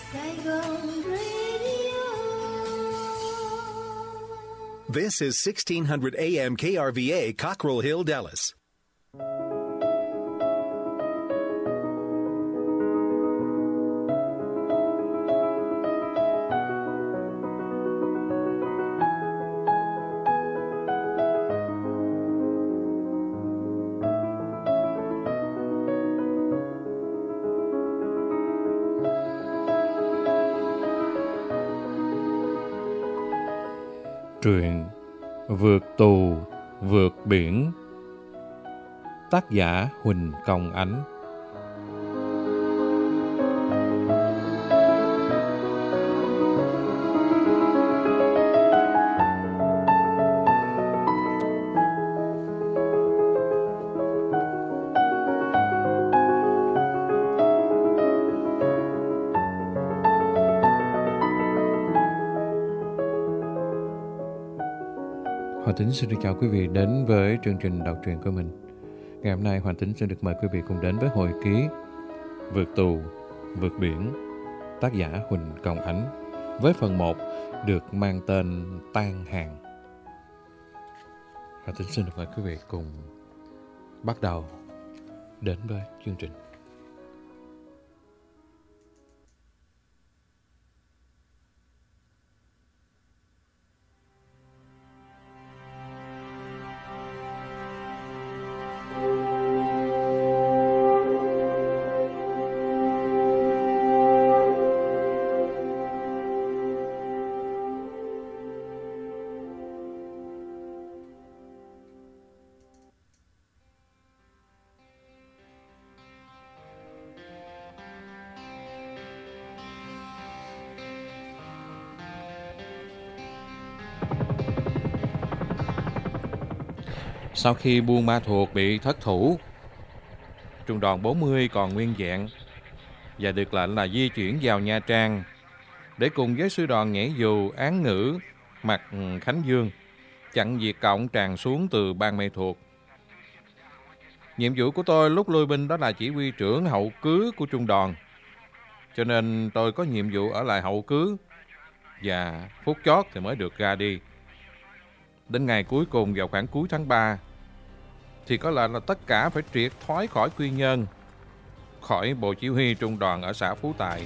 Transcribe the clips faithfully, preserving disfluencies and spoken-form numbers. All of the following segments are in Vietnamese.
Saigon Radio. This is sixteen hundred A M K R V A, Cockrell Hill, Dallas. Truyện Vượt tù, vượt biển. Tác giả Huỳnh Công Ánh. Hoàng Tính xin được chào quý vị đến với chương trình đọc truyện của mình. Ngày hôm nay Hoàng Tính xin được mời quý vị cùng đến với hồi ký Vượt tù, vượt biển, tác giả Huỳnh Công Ánh, với phần một được mang tên Tan hàng. Hoàng Tính xin được mời quý vị cùng bắt đầu đến với chương trình. Sau khi Buôn Ma Thuột bị thất thủ, trung đoàn bốn mươi còn nguyên vẹn và được lệnh là di chuyển vào Nha Trang để cùng với sư đoàn nhảy dù Án Ngữ mặt Khánh Dương chặn Việt Cộng tràn xuống từ Ban Mê Thuột. Nhiệm vụ của tôi lúc lui binh đó là chỉ huy trưởng hậu cứ của trung đoàn, cho nên tôi có nhiệm vụ ở lại hậu cứ và phút chót thì mới được ra đi. Đến ngày cuối cùng vào khoảng cuối tháng ba thì có lệnh là tất cả phải triệt thoái khỏi Quy Nhơn, khỏi bộ chỉ huy trung đoàn ở xã Phú Tài.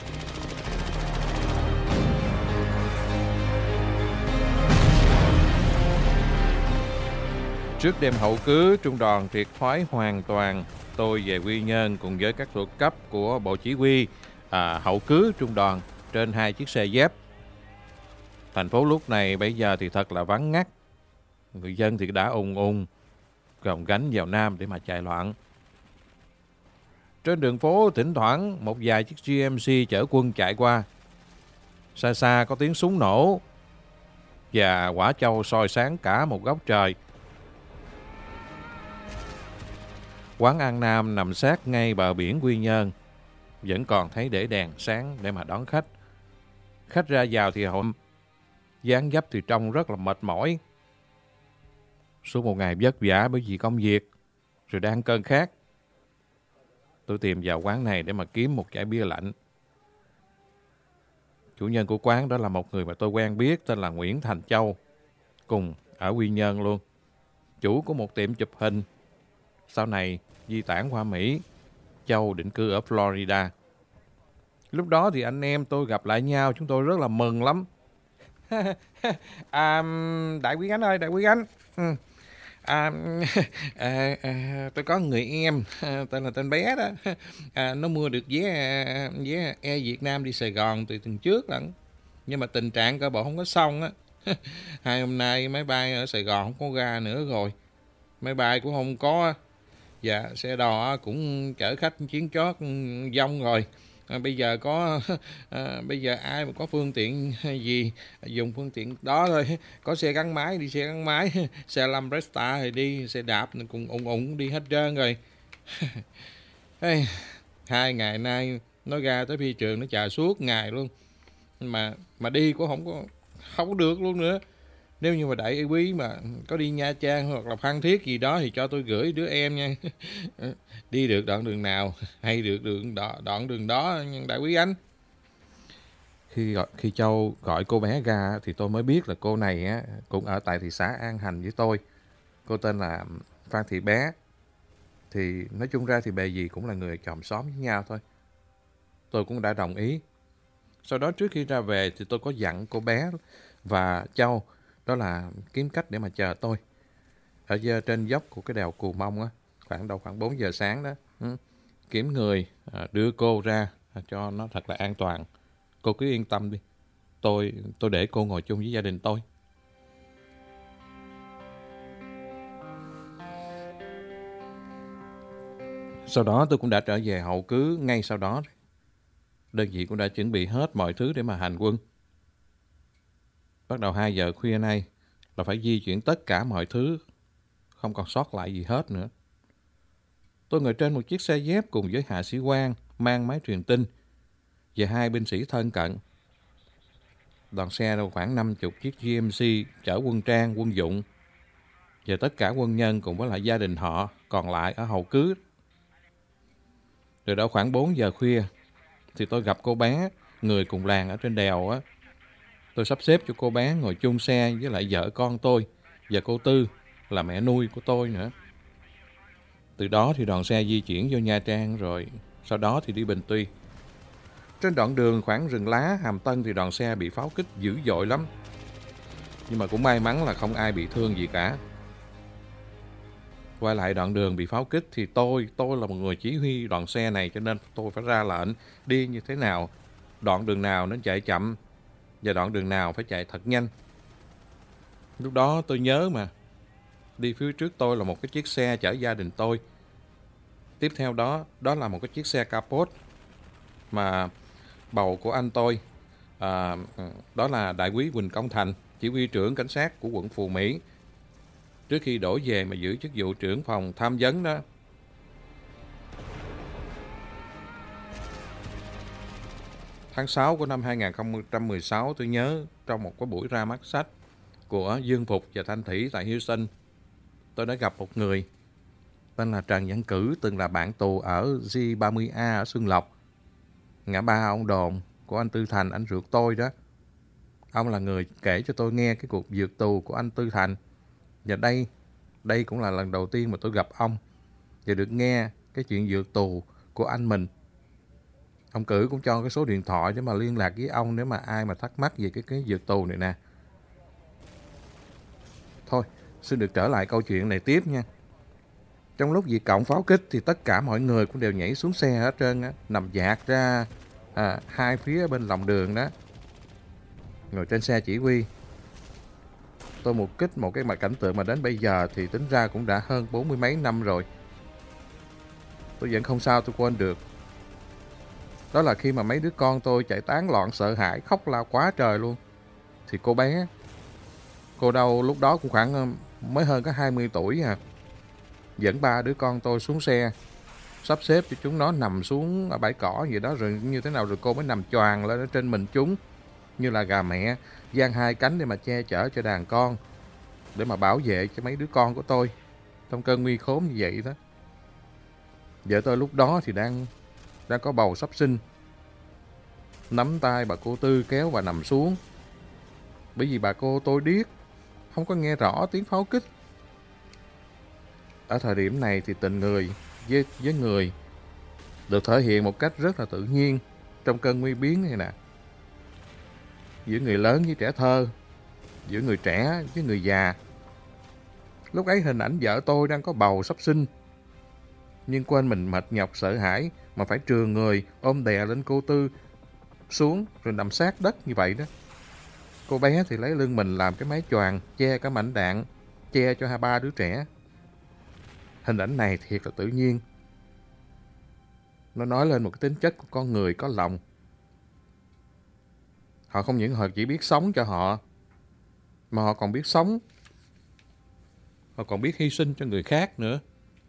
Trước đêm hậu cứ trung đoàn triệt thoái hoàn toàn, tôi về Quy Nhơn cùng với các thuộc cấp của bộ chỉ huy à, hậu cứ trung đoàn trên hai chiếc xe dép. Thành phố lúc này bây giờ thì thật là vắng ngắt. Người dân thì đã ùn ùn gồng gánh vào Nam để mà chạy loạn. Trên đường phố thỉnh thoảng một vài chiếc giê em xê chở quân chạy qua. Xa xa có tiếng súng nổ và quả châu soi sáng cả một góc trời. Quán An Nam nằm sát ngay bờ biển Quy Nhơn, vẫn còn thấy để đèn sáng để mà đón khách. Khách ra vào thì họ dáng dấp thì trông rất là mệt mỏi. Suốt một ngày vất vả bởi vì công việc, rồi đang cơn khát, tôi tìm vào quán này để mà kiếm một chai bia lạnh. Chủ nhân của quán đó là một người mà tôi quen biết, tên là Nguyễn Thành Châu, cùng ở Quy Nhơn luôn. Chủ của một tiệm chụp hình, sau này di tản qua Mỹ, Châu định cư ở Florida. Lúc đó thì anh em tôi gặp lại nhau, chúng tôi rất là mừng lắm. à, Đại Quý Ánh ơi, Đại Quý Ánh, à, à, à, tôi có người em tên là tên bé đó, à, nó mua được vé vé Air Việt Nam đi Sài Gòn từ tuần trước lận, nhưng mà tình trạng cơ bộ không có xong á. Hai hôm nay máy bay ở Sài Gòn không có ra nữa rồi, máy bay cũng không có, và xe đò cũng chở khách chuyến chót vong rồi. À, bây giờ có à, bây giờ ai mà có phương tiện gì dùng phương tiện đó thôi. Có xe gắn máy đi xe gắn máy, xe Lambretta thì đi, xe đạp cùng ủng ủng đi hết trơn rồi. Hey, hai ngày nay nó ra tới phi trường nó chờ suốt ngày luôn, mà mà đi cũng không có không có được luôn nữa. Nếu như mà đại quý mà có đi Nha Trang hoặc là Phan Thiết gì đó thì cho tôi gửi đứa em nha. Đi được đoạn đường nào hay được đường đó, đoạn đường đó đại quý anh. Khi gọi, khi Châu gọi cô bé ra thì tôi mới biết là cô này á, cũng ở tại thị xã An Hành với tôi. Cô tên là Phan Thị Bé. Thì nói chung ra thì bề gì cũng là người chòm xóm với nhau thôi. Tôi cũng đã đồng ý. Sau đó trước khi ra về thì tôi có dặn cô bé và Châu đó là kiếm cách để mà chờ tôi. Ở giờ trên dốc của cái đèo Cù Mông á, khoảng đầu khoảng bốn giờ sáng đó. Ừ, kiếm người đưa cô ra cho nó thật là an toàn. Cô cứ yên tâm đi. Tôi tôi để cô ngồi chung với gia đình tôi. Sau đó tôi cũng đã trở về hậu cứ ngay sau đó. Đơn vị cũng đã chuẩn bị hết mọi thứ để mà hành quân. Bắt đầu hai giờ khuya nay là phải di chuyển tất cả mọi thứ, không còn sót lại gì hết nữa. Tôi ngồi trên một chiếc xe dép cùng với hạ sĩ quan mang máy truyền tin và hai binh sĩ thân cận. Đoàn xe đâu khoảng năm mươi chiếc giê em xê chở quân trang, quân dụng và tất cả quân nhân cùng với lại gia đình họ còn lại ở hậu cứ. Rồi đâu khoảng bốn giờ khuya thì tôi gặp cô bé, người cùng làng ở trên đèo á. Tôi sắp xếp cho cô bé ngồi chung xe với lại vợ con tôi và cô Tư là mẹ nuôi của tôi nữa. Từ đó thì đoàn xe di chuyển vô Nha Trang rồi sau đó thì đi Bình Tuy. Trên đoạn đường khoảng rừng lá Hàm Tân thì đoàn xe bị pháo kích dữ dội lắm. Nhưng mà cũng may mắn là không ai bị thương gì cả. Quay lại đoạn đường bị pháo kích thì tôi, tôi là một người chỉ huy đoàn xe này cho nên tôi phải ra lệnh đi như thế nào, đoạn đường nào nên chạy chậm và đoạn đường nào phải chạy thật nhanh. Lúc đó tôi nhớ mà, đi phía trước tôi là một cái chiếc xe chở gia đình tôi. Tiếp theo đó, đó là một cái chiếc xe capot mà bầu của anh tôi, à, đó là đại úy Quỳnh Công Thành, chỉ huy trưởng cảnh sát của quận Phú Mỹ, trước khi đổ về mà giữ chức vụ trưởng phòng tham vấn đó. Tháng sáu của năm hai nghìn không trăm mười sáu, tôi nhớ trong một cái buổi ra mắt sách của Dương Phục và Thanh Thủy tại Houston, tôi đã gặp một người tên là Trần Văn Cử, từng là bạn tù ở G ba mươi A ở Xuân Lộc, ngã ba ông Đồn của anh Tư Thành, anh ruột tôi đó. Ông là người kể cho tôi nghe cái cuộc vượt tù của anh Tư Thành. Và đây, đây cũng là lần đầu tiên mà tôi gặp ông và được nghe cái chuyện vượt tù của anh mình. Ông Cử cũng cho cái số điện thoại để mà liên lạc với ông nếu mà ai mà thắc mắc về cái cái vượt tù này nè. Thôi, xin được trở lại câu chuyện này tiếp nha. Trong lúc Việt Cộng pháo kích thì tất cả mọi người cũng đều nhảy xuống xe hết trơn á, nằm dạt ra à, hai phía bên lòng đường đó. Ngồi trên xe chỉ huy. Tôi một kích một cái mặt cảnh tượng mà đến bây giờ thì tính ra cũng đã hơn bốn mươi mấy năm rồi. Tôi vẫn không sao tôi quên được. Đó là khi mà mấy đứa con tôi chạy tán loạn sợ hãi khóc la quá trời luôn. Thì cô bé, cô đâu lúc đó cũng khoảng mới hơn có hai mươi tuổi à, dẫn ba đứa con tôi xuống xe, sắp xếp cho chúng nó nằm xuống ở bãi cỏ vậy đó, rồi như thế nào rồi cô mới nằm choàng lên ở trên mình chúng như là gà mẹ, giang hai cánh để mà che chở cho đàn con, để mà bảo vệ cho mấy đứa con của tôi trong cơn nguy khốn như vậy đó. Vợ tôi lúc đó thì đang đang có bầu sắp sinh, nắm tay bà cô Tư kéo bà nằm xuống, bởi vì bà cô tôi điếc, không có nghe rõ tiếng pháo kích. Ở thời điểm này thì tình người với, với người được thể hiện một cách rất là tự nhiên trong cơn nguy biến này nè. Giữa người lớn với trẻ thơ, giữa người trẻ với người già. Lúc ấy hình ảnh vợ tôi đang có bầu sắp sinh, nhưng quên mình mệt nhọc sợ hãi mà phải trườn người ôm đè lên cô Tư xuống rồi nằm sát đất như vậy đó. Cô bé thì lấy lưng mình làm cái mái choàng che cả mảnh đạn, che cho hai ba đứa trẻ. Hình ảnh này thiệt là tự nhiên. Nó nói lên một cái tính chất của con người có lòng. Họ không những họ chỉ biết sống cho họ, mà họ còn biết sống, họ còn biết hy sinh cho người khác nữa.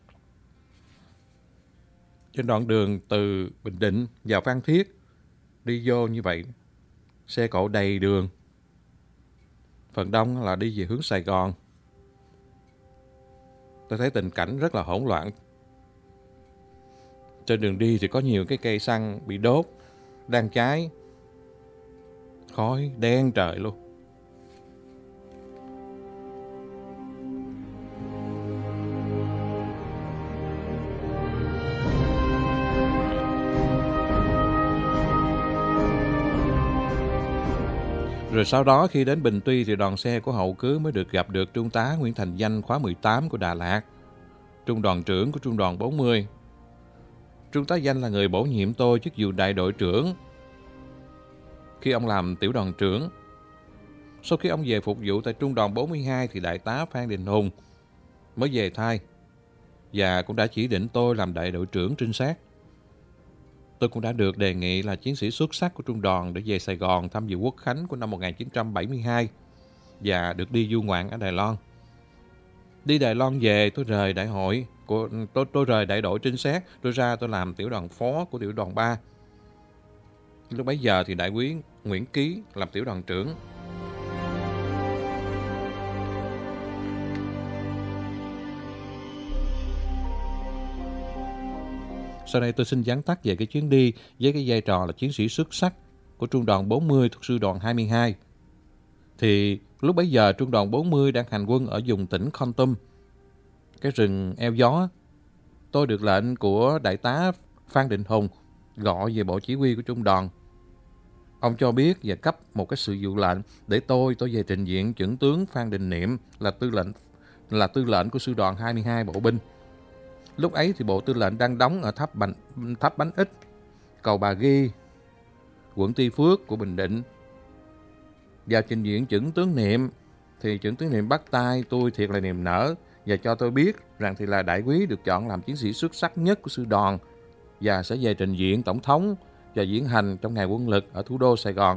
Trên đoạn đường từ Bình Định vào Phan Thiết đi vô như vậy, xe cộ đầy đường, phần đông là đi về hướng Sài Gòn. Tôi thấy tình cảnh rất là hỗn loạn. Trên đường đi thì có nhiều cái cây xăng bị đốt, đang cháy. Khói đen trời luôn. Rồi sau đó khi đến Bình Tuy thì đoàn xe của Hậu Cứ mới được gặp được Trung tá Nguyễn Thành Danh khóa mười tám của Đà Lạt, trung đoàn trưởng của trung đoàn bốn mươi. Trung tá Danh là người bổ nhiệm tôi chức vụ đại đội trưởng khi ông làm tiểu đoàn trưởng. Sau khi ông về phục vụ tại trung đoàn bốn mươi hai thì đại tá Phan Đình Hùng mới về thay và cũng đã chỉ định tôi làm đại đội trưởng trinh sát. Tôi cũng đã được đề nghị là chiến sĩ xuất sắc của trung đoàn để về Sài Gòn tham dự Quốc khánh của năm một nghìn chín trăm bảy mươi hai và được đi du ngoạn ở Đài Loan. Đi Đài Loan về, tôi rời đại hội của tôi, tôi rời đại đội trinh sát, tôi ra tôi làm tiểu đoàn phó của tiểu đoàn ba. Lúc bấy giờ thì đại úy Nguyễn Ký làm tiểu đoàn trưởng. Sau đây tôi xin vắn tắt về cái chuyến đi với cái vai trò là chiến sĩ xuất sắc của trung đoàn bốn mươi thuộc sư đoàn hai mươi hai. Thì lúc bấy giờ trung đoàn bốn mươi đang hành quân ở vùng tỉnh Kon Tum, cái rừng eo gió. Tôi được lệnh của đại tá Phan Đình Hùng gọi về bộ chỉ huy của trung đoàn. Ông cho biết và cấp một cái sự vụ lệnh để tôi tôi về trình diện chuẩn tướng Phan Đình Niệm là tư lệnh là tư lệnh của sư đoàn hai mươi hai bộ binh. Lúc ấy thì bộ tư lệnh đang đóng ở tháp Bánh, tháp Bánh Ít, cầu Bà Ghi, quận Tuy Phước của Bình Định. Vào trình diện chuẩn tướng Niệm thì chuẩn tướng Niệm bắt tay tôi thiệt là niềm nở và cho tôi biết rằng thì là đại úy được chọn làm chiến sĩ xuất sắc nhất của sư đoàn và sẽ về trình diện tổng thống và diễn hành trong ngày quân lực ở thủ đô Sài Gòn.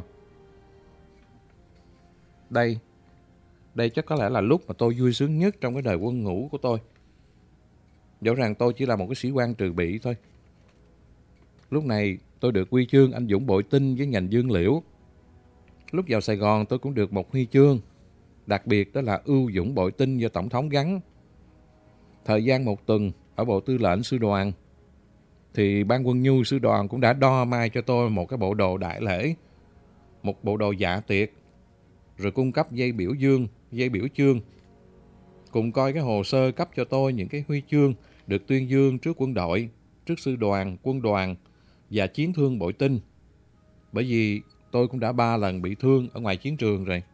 Đây, đây chắc có lẽ là lúc mà tôi vui sướng nhất trong cái đời quân ngũ của tôi. Dẫu rằng tôi chỉ là một cái sĩ quan trừ bị thôi. Lúc này tôi được huy chương anh dũng bội tinh với ngành dương liễu. Lúc vào Sài Gòn tôi cũng được một huy chương, đặc biệt đó là ưu dũng bội tinh do tổng thống gắn. Thời gian một tuần ở bộ tư lệnh sư đoàn thì ban quân nhu sư đoàn cũng đã đo mai cho tôi một cái bộ đồ đại lễ, một bộ đồ dạ tiệc, rồi cung cấp dây biểu dương, dây biểu chương, cùng coi cái hồ sơ cấp cho tôi những cái huy chương được tuyên dương trước quân đội, trước sư đoàn, quân đoàn và chiến thương bội tinh. Bởi vì tôi cũng đã ba lần bị thương ở ngoài chiến trường rồi.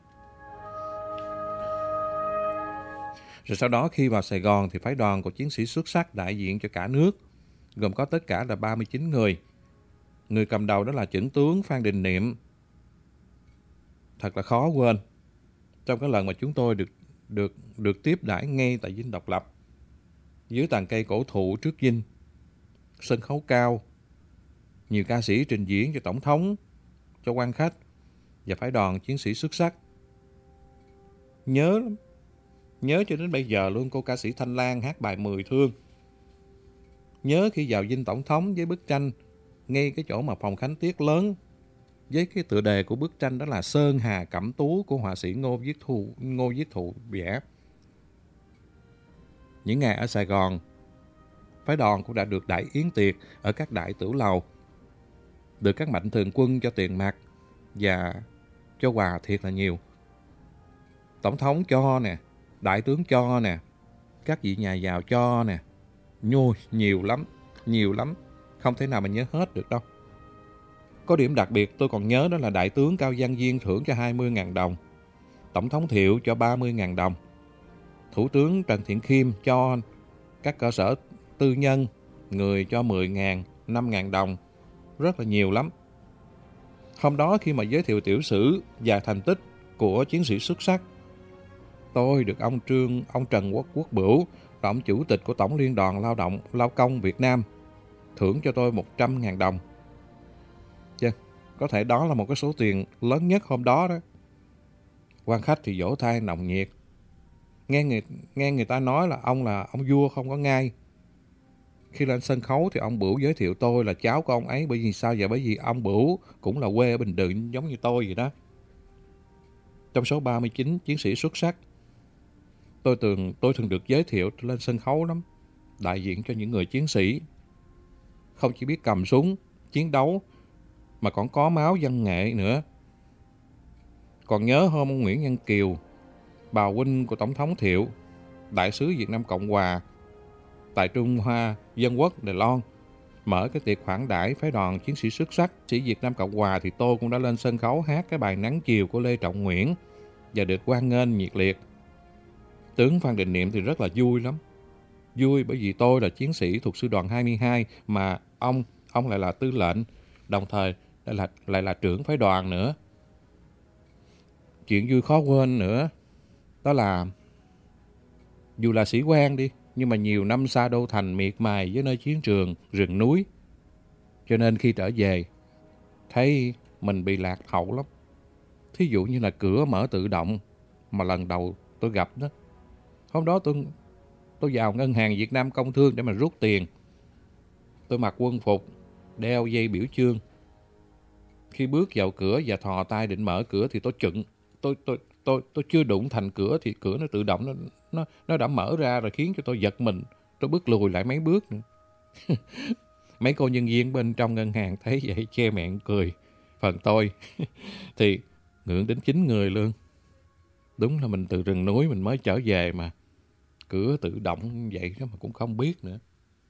Rồi sau đó khi vào Sài Gòn thì phái đoàn của chiến sĩ xuất sắc đại diện cho cả nước, gồm có tất cả là ba mươi chín người. Người cầm đầu đó là chuẩn tướng Phan Đình Niệm. Thật là khó quên. Trong cái lần mà chúng tôi được được được tiếp đãi ngay tại Dinh Độc Lập, dưới tàn cây cổ thụ trước Dinh, sân khấu cao, nhiều ca sĩ trình diễn cho tổng thống, cho quan khách và phái đoàn chiến sĩ xuất sắc. Nhớ lắm. Nhớ cho đến bây giờ luôn cô ca sĩ Thanh Lan hát bài Mười Thương. Nhớ khi vào Dinh Tổng thống với bức tranh ngay cái chỗ mà phòng khánh tiết lớn, với cái tựa đề của bức tranh đó là Sơn Hà Cẩm Tú của họa sĩ Ngô Viết Thụ, Ngô Viết Thụ vẽ. Những ngày ở Sài Gòn, phái đoàn cũng đã được đãi yến tiệc ở các đại tửu lầu, được các mạnh thường quân cho tiền mặt và cho quà thiệt là nhiều. Tổng thống cho nè, đại tướng cho nè, các vị nhà giàu cho nè, nhôi nhiều lắm, nhiều lắm, không thể nào mà nhớ hết được đâu. Có điểm đặc biệt tôi còn nhớ đó là đại tướng Cao Văn Viên thưởng cho hai mươi nghìn đồng, tổng thống Thiệu cho ba mươi nghìn đồng, thủ tướng Trần Thiện Khiêm cho các cơ sở tư nhân, người cho mười nghìn, năm nghìn đồng, rất là nhiều lắm. Hôm đó khi mà giới thiệu tiểu sử và thành tích của chiến sĩ xuất sắc, tôi được ông Trương, ông Trần Quốc Quốc Bửu là ông chủ tịch của Tổng Liên đoàn Lao động Lao công Việt Nam thưởng cho tôi một trăm nghìn đồng. Chứ, có thể đó là một cái số tiền lớn nhất hôm đó đó. Quan khách thì vỗ tay nồng nhiệt. Nghe người, nghe người ta nói là ông là ông vua không có ngai. Khi lên sân khấu thì ông Bửu giới thiệu tôi là cháu của ông ấy. Bởi vì sao vậy? Bởi vì ông Bửu cũng là quê ở Bình Định giống như tôi vậy đó. Trong số ba mươi chín chiến sĩ xuất sắc, tôi thường, tôi thường được giới thiệu lên sân khấu lắm, đại diện cho những người chiến sĩ không chỉ biết cầm súng chiến đấu mà còn có máu văn nghệ nữa. Còn nhớ hôm ông Nguyễn Nhân Kiều, bà huynh của Tổng thống Thiệu, đại sứ Việt Nam Cộng Hòa tại Trung Hoa Dân Quốc Đài Loan, mở cái tiệc khoản đãi phái đoàn chiến sĩ xuất sắc sĩ Việt Nam Cộng Hòa, thì tôi cũng đã lên sân khấu hát cái bài Nắng Chiều của Lê Trọng Nguyễn và được hoan nghênh nhiệt liệt. Tướng Phan Đình Niệm thì rất là vui lắm. Vui bởi vì tôi là chiến sĩ thuộc sư đoàn hai mươi hai, mà ông ông lại là tư lệnh, đồng thời lại là, lại là trưởng phái đoàn nữa. Chuyện vui khó quên nữa, đó là dù là sĩ quan đi, nhưng mà nhiều năm xa đô thành miệt mài với nơi chiến trường, rừng núi. Cho nên khi trở về, thấy mình bị lạc hậu lắm. Thí dụ như là cửa mở tự động mà lần đầu tôi gặp đó. Hôm đó tôi tôi vào ngân hàng Việt Nam Công Thương để mà rút tiền. Tôi mặc quân phục, đeo dây biểu chương. Khi bước vào cửa và thò tay định mở cửa thì tôi chựng. Tôi tôi tôi tôi chưa đụng thành cửa thì cửa nó tự động nó nó nó đã mở ra rồi, khiến cho tôi giật mình. Tôi bước lùi lại mấy bước nữa. Mấy cô nhân viên bên trong ngân hàng thấy vậy che miệng cười. Phần tôi thì ngượng đến chín người luôn. Đúng là mình từ rừng núi mình mới trở về mà cửa tự động vậy đó mà cũng không biết nữa.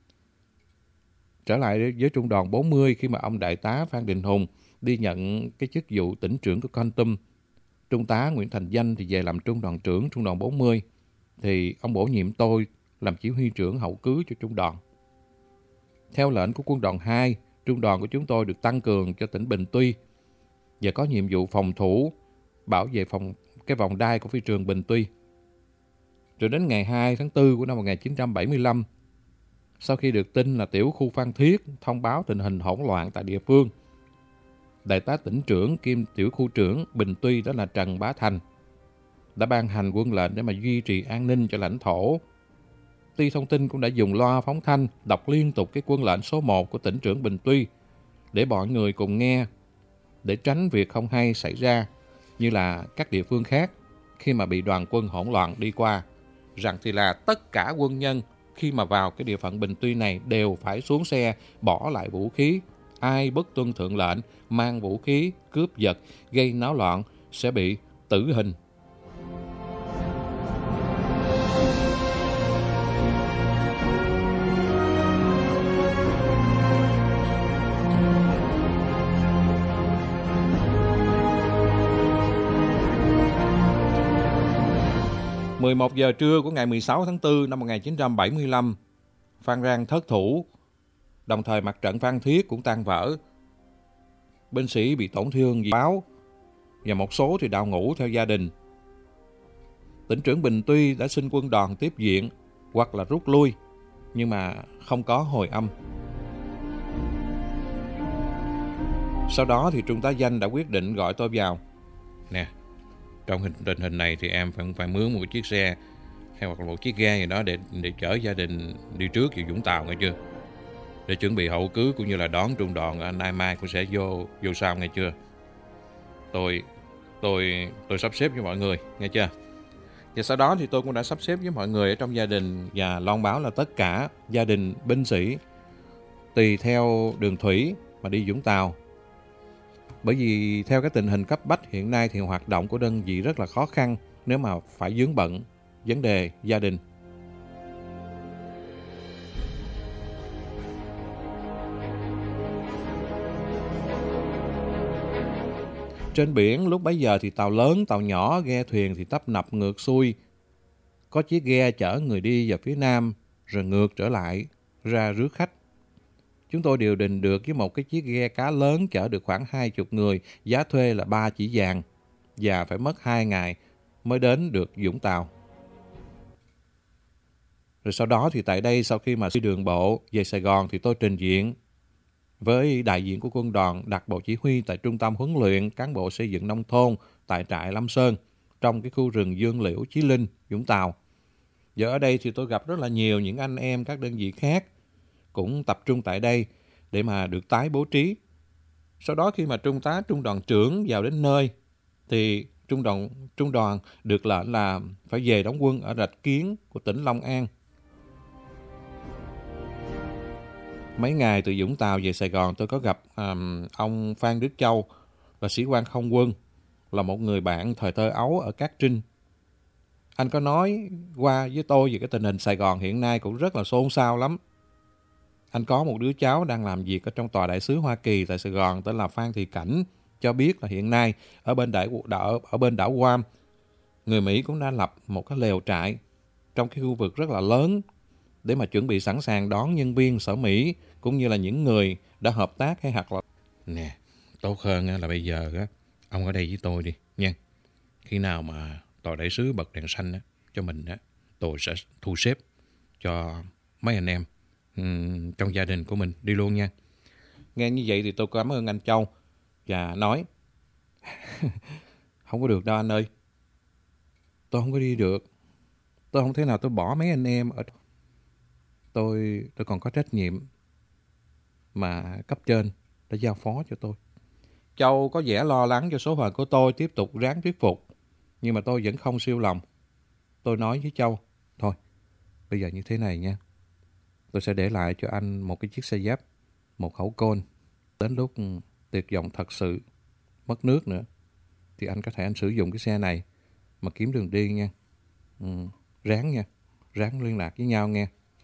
Trở lại với trung đoàn bốn mươi, khi mà ông đại tá Phan Đình Hùng đi nhận cái chức vụ tỉnh trưởng của Kon Tum, trung tá Nguyễn Thành Danh thì về làm trung đoàn trưởng trung đoàn bốn mươi, thì ông bổ nhiệm tôi làm chỉ huy trưởng hậu cứ cho trung đoàn. Theo lệnh của quân đoàn hai, trung đoàn của chúng tôi được tăng cường cho tỉnh Bình Tuy và có nhiệm vụ phòng thủ, bảo vệ phòng cái vòng đai của phi trường Bình Tuy. Rồi đến ngày hai tháng tư của năm một nghìn chín trăm bảy mươi lăm, sau khi được tin là tiểu khu Phan Thiết thông báo tình hình hỗn loạn tại địa phương, đại tá tỉnh trưởng kiêm tiểu khu trưởng Bình Tuy đó là Trần Bá Thành đã ban hành quân lệnh để mà duy trì an ninh cho lãnh thổ. Ty Thông tin cũng đã dùng loa phóng thanh đọc liên tục cái quân lệnh số một của tỉnh trưởng Bình Tuy để mọi người cùng nghe, để tránh việc không hay xảy ra như là các địa phương khác khi mà bị đoàn quân hỗn loạn đi qua, rằng thì là tất cả quân nhân khi mà vào cái địa phận Bình Tuy này đều phải xuống xe, bỏ lại vũ khí. Ai bất tuân thượng lệnh, mang vũ khí, cướp giật, gây náo loạn sẽ bị tử hình. mười một giờ trưa của ngày mười sáu tháng tư năm một nghìn chín trăm bảy mươi lăm, Phan Rang thất thủ, đồng thời mặt trận Phan Thiết cũng tan vỡ. Binh sĩ bị tổn thương vì báo và một số thì đào ngũ theo gia đình. Tỉnh trưởng Bình Tuy đã xin quân đoàn tiếp viện hoặc là rút lui, nhưng mà không có hồi âm. Sau đó thì Trung tá Danh đã quyết định gọi tôi vào. Nè, trong hình, tình hình này thì em phải, phải mướn một chiếc xe hay hoặc là một chiếc ghe gì đó để, để chở gia đình đi trước về Vũng Tàu, nghe chưa? Để chuẩn bị hậu cứ cũng như là đón trung đoàn nay mai cũng sẽ vô vô sau, nghe chưa? Tôi tôi tôi sắp xếp với mọi người, nghe chưa? Và sau đó thì tôi cũng đã sắp xếp với mọi người ở trong gia đình và loan báo là tất cả gia đình binh sĩ tùy theo đường thủy mà đi Vũng Tàu. Bởi vì theo cái tình hình cấp bách hiện nay thì hoạt động của đơn vị rất là khó khăn nếu mà phải vướng bận vấn đề gia đình. Trên biển lúc bấy giờ thì tàu lớn, tàu nhỏ, ghe thuyền thì tấp nập ngược xuôi. Có chiếc ghe chở người đi vào phía nam rồi ngược trở lại ra rước khách. Chúng tôi điều đình được với một cái chiếc ghe cá lớn chở được khoảng hai chục người, giá thuê là ba chỉ vàng và phải mất hai ngày mới đến được Vũng Tàu. Rồi sau đó thì tại đây sau khi mà đi đường bộ về Sài Gòn thì tôi trình diện với đại diện của quân đoàn đặt bộ chỉ huy tại trung tâm huấn luyện cán bộ xây dựng nông thôn tại trại Lâm Sơn trong cái khu rừng Dương Liễu Chí Linh, Vũng Tàu. Giờ ở đây thì tôi gặp rất là nhiều những anh em các đơn vị khác cũng tập trung tại đây để mà được tái bố trí. Sau đó khi mà trung tá trung đoàn trưởng vào đến nơi thì trung đoàn trung đoàn được lệnh là phải về đóng quân ở Rạch Kiến của tỉnh Long An. Mấy ngày từ Vũng Tàu về Sài Gòn tôi có gặp um, ông Phan Đức Châu là sĩ quan không quân là một người bạn thời thơ ấu ở Cát Trinh. Anh có nói qua với tôi về cái tình hình Sài Gòn hiện nay cũng rất là xôn xao lắm. Anh có một đứa cháu đang làm việc ở trong tòa đại sứ Hoa Kỳ tại Sài Gòn tên là Phan Thị Cảnh, cho biết là hiện nay ở bên đảo, đảo, ở bên đảo Guam, người Mỹ cũng đã lập một cái lều trại trong cái khu vực rất là lớn để mà chuẩn bị sẵn sàng đón nhân viên sở Mỹ cũng như là những người đã hợp tác hay hoặc là... Nè, tốt hơn là bây giờ ông ở đây với tôi đi nha. Khi nào mà tòa đại sứ bật đèn xanh á, cho mình á, tôi sẽ thu xếp cho mấy anh em um, trong gia đình của mình đi luôn nha. Nghe như vậy thì tôi cảm ơn anh Châu và nói không có được đâu anh ơi. Tôi không có đi được. Tôi không thể nào tôi bỏ mấy anh em ở... Tôi, tôi còn có trách nhiệm mà cấp trên đã giao phó cho tôi. Châu có vẻ lo lắng cho số phận của tôi, tiếp tục ráng thuyết phục. Nhưng mà tôi vẫn không siêu lòng. Tôi nói với Châu, thôi, bây giờ như thế này nha. Tôi sẽ để lại cho anh một cái chiếc xe dép, một khẩu côn. Đến lúc tuyệt vọng thật sự, mất nước nữa, thì anh có thể anh sử dụng cái xe này mà kiếm đường đi nha. Ừ, ráng nha, ráng liên lạc với nhau nha.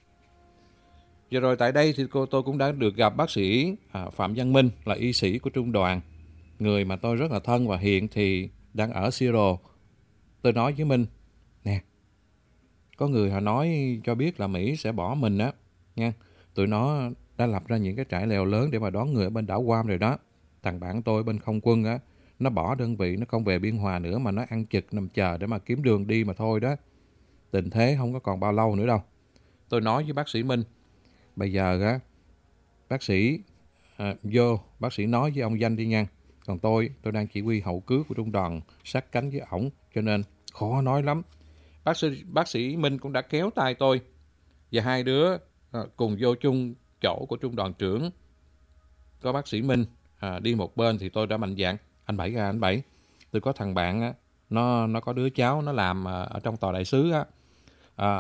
Giờ rồi tại đây thì cô tôi cũng đã được gặp bác sĩ à, Phạm Văn Minh, là y sĩ của trung đoàn. Người mà tôi rất là thân và hiện thì đang ở Seattle. Tôi nói với Minh, nè, có người họ nói cho biết là Mỹ sẽ bỏ mình á, nha. Tụi nó đã lập ra những cái trại lều lớn để mà đón người ở bên đảo Guam rồi đó. Thằng bạn tôi bên không quân á, nó bỏ đơn vị, nó không về Biên Hòa nữa mà nó ăn chực nằm chờ để mà kiếm đường đi mà thôi đó. Tình thế không có còn bao lâu nữa đâu. Tôi nói với bác sĩ Minh, bây giờ á, bác sĩ à, vô, bác sĩ nói với ông Danh đi nha. Còn tôi, tôi đang chỉ huy hậu cứu của trung đoàn sát cánh với ổng, cho nên khó nói lắm. Bác sĩ, bác sĩ Minh cũng đã kéo tay tôi và hai đứa à, cùng vô chung chỗ của trung đoàn trưởng. Có bác sĩ Minh à, đi một bên thì tôi đã mạnh dạn, anh Bảy à, anh Bảy, tôi có thằng bạn á, nó nó có đứa cháu nó làm à, ở trong tòa đại sứ á. À,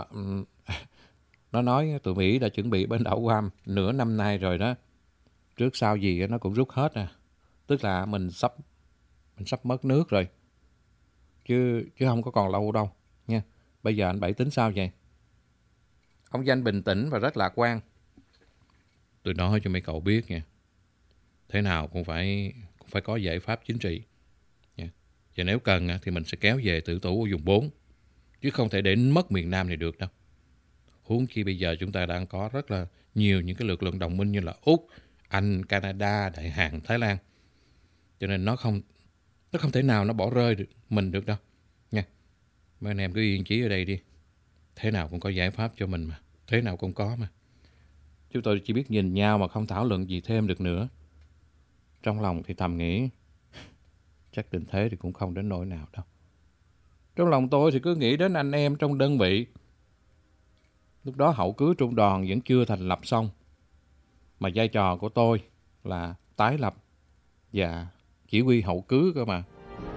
nó nói tụi Mỹ đã chuẩn bị bên đảo Guam nửa năm nay rồi đó. Trước sau gì nó cũng rút hết à. Tức là mình sắp mình sắp mất nước rồi. Chứ chứ không có còn lâu đâu nha. Bây giờ anh Bảy tính sao vậy? Ông Danh bình tĩnh và rất lạc quan. Tôi nói cho mấy cậu biết nha. Thế nào cũng phải cũng phải có giải pháp chính trị nha. Và nếu cần thì mình sẽ kéo về tự tủ ở vùng bốn. Chứ không thể để mất miền Nam này được đâu. Huống chi bây giờ chúng ta đang có rất là nhiều những cái lực lượng đồng minh như là Úc, Anh, Canada, Đại Hàn, Thái Lan. Cho nên nó không nó không thể nào nó bỏ rơi được mình được đâu nha. Mấy anh em cứ yên chí ở đây đi. Thế nào cũng có giải pháp cho mình mà. Thế nào cũng có mà. Chúng tôi chỉ biết nhìn nhau mà không thảo luận gì thêm được nữa. Trong lòng thì thầm nghĩ chắc tình thế thì cũng không đến nỗi nào đâu. Trong lòng tôi thì cứ nghĩ đến anh em trong đơn vị. Lúc đó hậu cứu trung đoàn vẫn chưa thành lập xong. Mà vai trò của tôi là tái lập và chỉ huy hậu cứu cơ mà.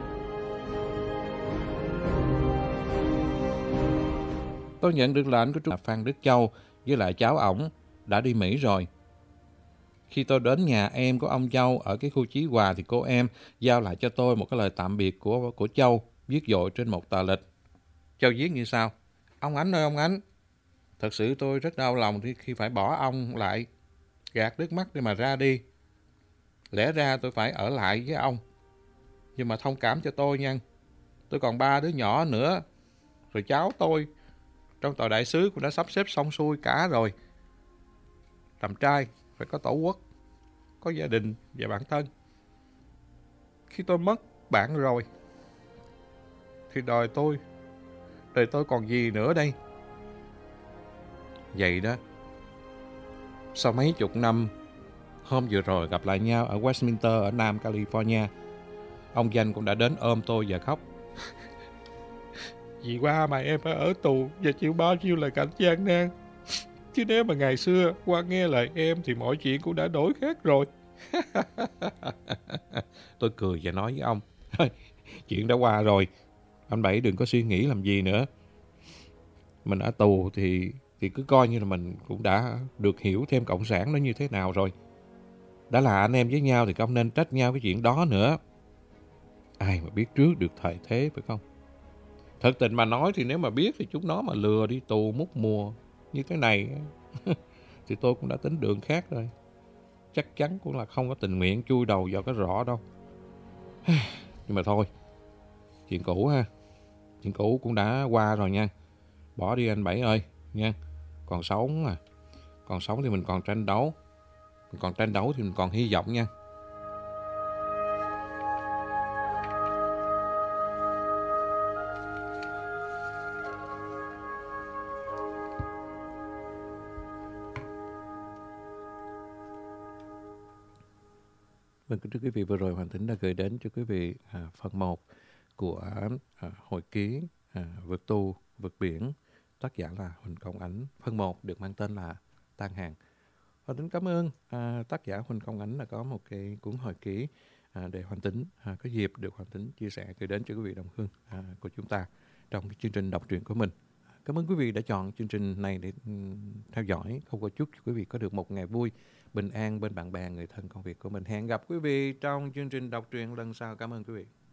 Tôi nhận được lệnh của trung đoàn Phan Đức Châu với lại cháu ổng đã đi Mỹ rồi. Khi tôi đến nhà em của ông Châu ở cái khu Chí Hòa thì cô em giao lại cho tôi một cái lời tạm biệt của, của Châu viết dội trên một tờ lịch. Châu viết như sau: Ông Ánh ơi ông Ánh, thật sự tôi rất đau lòng khi phải bỏ ông lại, gạt nước mắt để mà ra đi. Lẽ ra tôi phải ở lại với ông, nhưng mà thông cảm cho tôi nha. Tôi còn ba đứa nhỏ nữa, rồi cháu tôi trong tòa đại sứ cũng đã sắp xếp xong xuôi cả rồi. Làm trai phải có tổ quốc, có gia đình và bản thân. Khi tôi mất bạn rồi thì đời tôi đời tôi còn gì nữa đây. Vậy đó, sau mấy chục năm, hôm vừa rồi gặp lại nhau ở Westminster ở Nam California, ông Danh cũng đã đến ôm tôi và khóc. Vì qua mà em phải ở tù và chịu bao nhiêu là cảnh gian nan. Chứ nếu mà ngày xưa qua nghe lời em thì mọi chuyện cũng đã đổi khác rồi. Tôi cười và nói với ông, chuyện đã qua rồi, anh Bảy đừng có suy nghĩ làm gì nữa. Mình ở tù thì thì cứ coi như là mình cũng đã được hiểu thêm cộng sản nó như thế nào rồi. Đã là anh em với nhau thì không nên trách nhau cái chuyện đó nữa. ai mà biết trước được thời thế, phải không? Thật tình mà nói thì nếu mà biết thì chúng nó mà lừa đi tù mút mùa như thế này thì tôi cũng đã tính đường khác rồi. Chắc chắn cũng là không có tình nguyện chui đầu vào cái rọ đâu. Nhưng mà thôi, chuyện cũ ha. Chuyện cũ cũng đã qua rồi nha. Bỏ đi anh Bảy ơi nha. Còn sống à. Còn sống thì mình còn tranh đấu. Mình còn tranh đấu thì mình còn hy vọng nha. Vâng, kính thưa quý vị, vừa rồi Hoàng Tính đã gửi đến cho quý vị à, phần một của à, hồi ký à, Vượt Tu, Vượt Biển, tác giả là Huỳnh Công Ánh. Phần một được mang tên là Tan Hàng. Hoàng Tính cảm ơn à, tác giả Huỳnh Công Ánh đã có một cái cuốn hồi ký à, để Hoàng Tính à, có dịp được Hoàng Tính chia sẻ gửi đến cho quý vị đồng hương à, của chúng ta trong cái chương trình đọc truyện của mình. Cảm ơn quý vị đã chọn chương trình này để um, theo dõi. Không có chúc cho quý vị có được một ngày vui, bình an bên bạn bè, người thân, công việc của mình. Hẹn gặp quý vị trong chương trình đọc truyện lần sau. Cảm ơn quý vị.